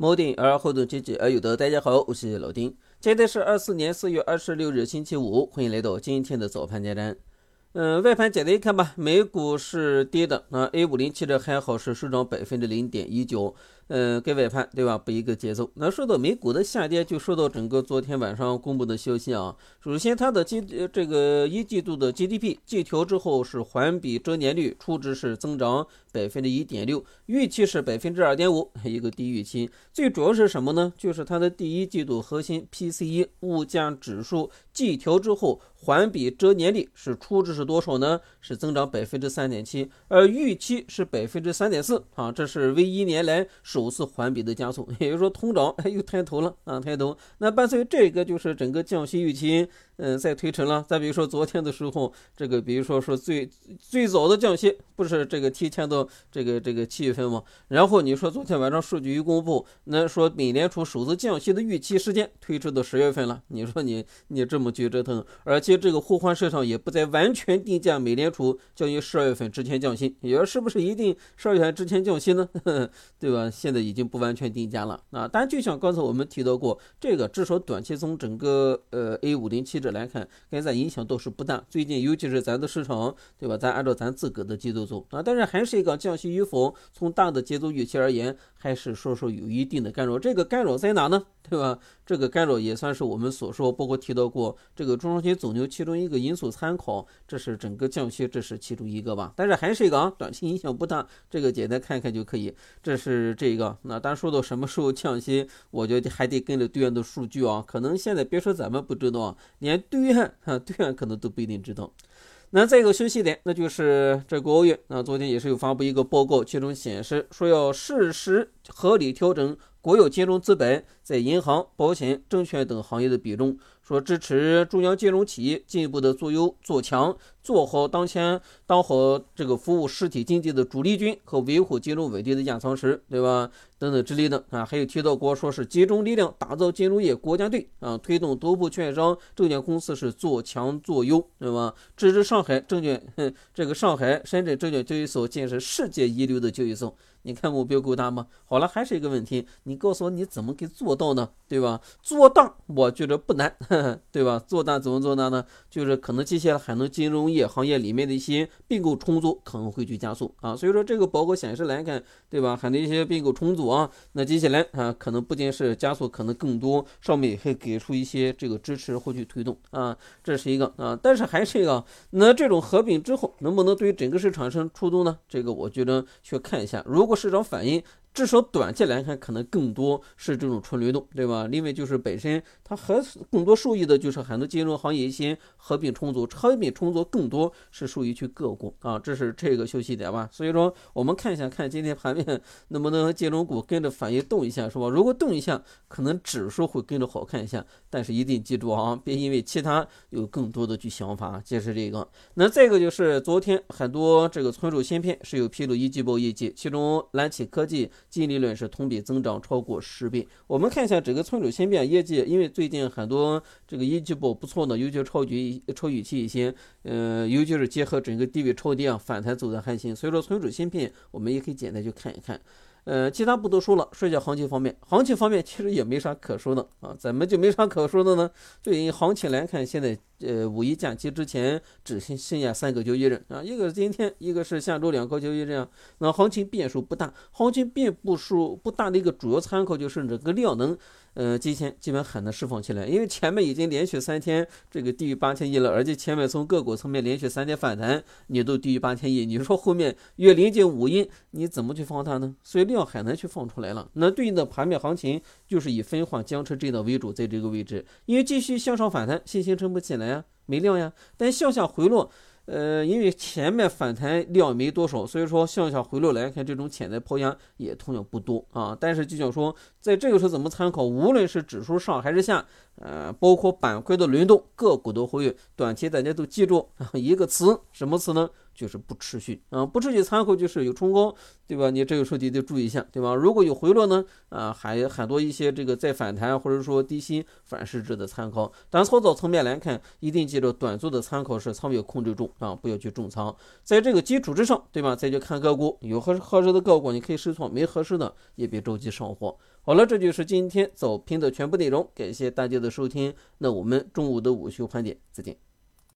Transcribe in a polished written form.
某电影儿互动机制而有的，大家好，我是老丁。今天是24年4月26日星期五，欢迎来到今天的早盘简单。外盘简单一看吧，美股是跌的，A507这还好是收涨0.19%，跟外盘对吧不一个节奏。那说到美股的下跌，就说到整个昨天晚上公布的消息啊。首先它的这个一季度的 GDP 季调之后是环比折年率初值是增长1.6%，预期是2.5%，一个低预期。最主要是什么呢？就是它的第一季度核心 PCE 物价指数季调之后环比折年率是初值是多少呢？是增长3.7%，而预期是3.4%啊，这是为1年来首次环比的加速，也就是说通胀又抬头了啊，抬头。那伴随这个就是整个降息预期再推陈了。再比如说昨天的时候，这个比如说最早的降息不是这个提前到这个7月份吗？然后你说昨天晚上数据一公布，那说美联储首次降息的预期时间推迟到10月份了。你说你这么去折腾，而且这个互换市场也不再完全定价美联储将于12月份之前降息，也是不是一定12月份之前降息呢？对吧？现在已经不完全定价了啊。当然就像刚才我们提到过，这个至少短期从整个A507这来看，跟咱影响倒是不大。最近尤其是咱的市场，对吧？咱按照咱自个的节奏走啊，但是还是一个降息与否，从大的节奏预期而言，还是说有一定的干扰。这个干扰在哪呢？对吧？这个干扰也算是我们所说，包括提到过这个中长期走牛其中一个因素参考，这是整个降息，这是其中一个吧。但是还是一个短期影响不大，这个简单看看就可以。这是这个。那当然说到什么时候降息，我觉得还得跟着对岸的数据啊。可能现在别说咱们不知道，连对岸可能都不一定知道。那再一个休息点，那就是这国务院昨天也是有发布一个报告，其中显示说要适时合理调整国有金融资本在银行、保险、证券等行业的比重，说支持中央金融企业进一步的做强，做好当好这个服务实体经济的主力军和维护金融稳定的压舱石，对吧？等等之类的啊，还有提到过说是集中力量打造金融业国家队啊，推动头部券商、证券公司是做强做优，对吧？支持上海深圳证券交易所建设世界一流的交易所。你看目标够大吗？好了，还是一个问题，你告诉我你怎么给做到呢？对吧？做大我觉得不难，对吧？做大怎么做大呢？就是可能接下来还能金融业行业里面的一些并购重组可能会去加速啊。所以说这个报告显示来看，对吧？很多一些并购重组啊，那接下来可能不仅是加速，可能更多上面也会给出一些这个支持或去推动啊，这是一个啊。但是还是一个，那这种合并之后能不能对整个市场上触动呢？这个我觉得去看一下，如果市场反应至少短期来看可能更多是这种纯流动，对吧？另外就是本身它还更多受益的就是很多金融行业一些合并重组更多是属于去个股啊，这是这个休息点吧。所以说我们看一下，看今天盘面能不能金融股跟着反应动一下，是吧？如果动一下，可能指数会跟着好看一下，但是一定记住啊，别因为其他有更多的去想法，这是这个。那再一个就是昨天很多这个存储芯片是有披露一季报业绩，其中蓝启科技净利润是同比增长超过10倍。我们看一下整个存储芯片业绩，因为最近很多这个一季报不错的，尤其是超预期一些，尤其是结合整个低位超跌反弹走的还行，所以说存储芯片我们也可以简单去看一看。其他不多说了，说一下行情方面。行情方面其实也没啥可说的啊，怎么就没啥可说的呢？对于行情来看，现在五一假期之前只剩下3个交易日啊，一个是今天，一个是下周2个交易日啊。那行情变数不大，行情变数不大的一个主要参考就是整个量能。基本很难释放起来，因为前面已经连续3天这个低于8000亿了，而且前面从个股层面连续3天反弹，你都低于8000亿，你说后面越临近五一，你怎么去放它呢？所以量很难去放出来了。那对应的盘面行情就是以分化僵持震荡为主，在这个位置，因为继续向上反弹，信心撑不起来呀，没量呀，但向下回落。因为前面反弹量没多少，所以说向下回落来看，这种潜在抛压也同样不多啊。但是就想说，在这个时候怎么参考？无论是指数上还是下，包括板块的轮动、个股的活跃，短期大家都记住一个词，什么词呢？ 就是不持续不持续参考就是有冲高，对吧？你这个时候你得注意一下，对吧？如果有回落呢，还很多一些这个再反弹或者说低吸反是值得参考。但操作层面来看，一定记着短做的参考是仓位控制住不要去重仓。在这个基础之上，对吧？再去看个股，有合适的个股你可以试错，没合适的也别着急上货。好了，这就是今天早评的全部内容，感谢大家的收听。那我们中午的午休盘点再见。